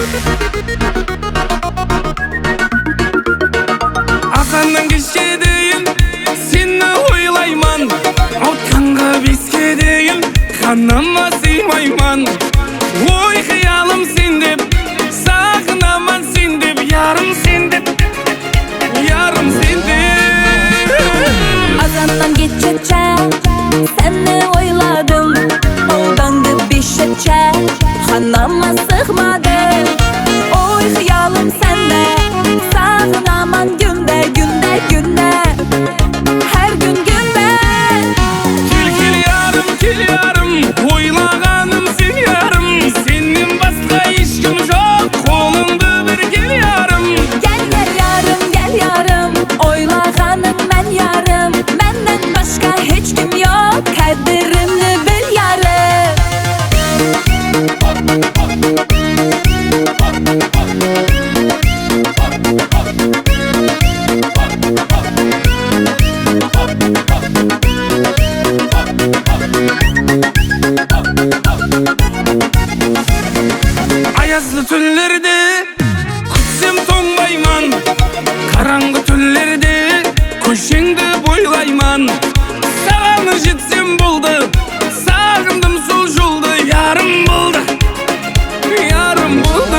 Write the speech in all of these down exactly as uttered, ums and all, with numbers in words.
Akandan kişi değil, seni oylayman. Otkanga biske değil, kanama sıymayman. Oy hıyalım sendip, sağınaman sendip, yarım sendip, yarım sendip. Azandan geççe, seni oyladım. Oldandı bişçe, kanama sığmadım. Oy hıyalım sende, sağınaman günde, günde, günde. Her gün günde. Kil kil yarım, kil yarım, oylağanım sen yarım. Senin başka işkin yok, kolunda bir gel yarım. Gel gel yarım, gel yarım. Oylağanım ben yarım. Menden başka hiç kim yok. Kaderimni bil yarım. Ayazlı tünlerde kutsum toңbayman. Karangı tünlerde köşеңді boylayman. Sağını jetsem boldu, sağındım sol joldu. Yarım boldu, yarım boldu.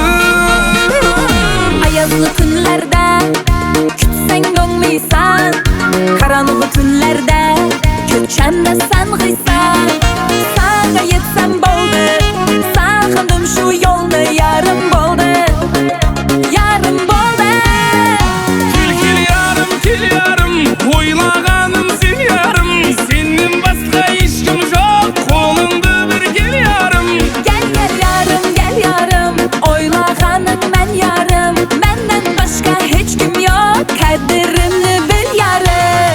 Ayazlı günlerde kütsen doңmaysan. Karanlık günlerde köçemde sen gıysan. Sağa yetsem boldu, sağındım şu yolda. Yarım boldu, yarım boldu. Kil kil yarım, kil yarım, oylağanım sen yarım. Senin başka işkin yok, kolunda bir gel yarım. Gel gel yarım, gel yarım. Oylağanım ben yarım. Menden başka hiç kim yok. Kaderimni bil yarım.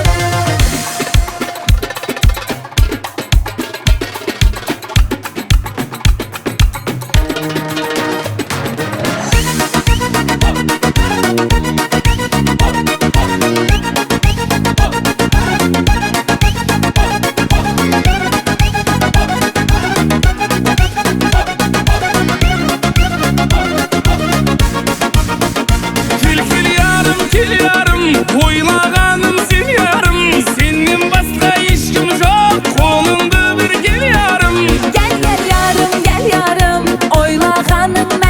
Kil kil yarım, kil yarım, oylağanım sen yarım. Senin başka işkin yok, kolunda bir gel yarım. Gel gel yarım, gel yarım. Oylağanım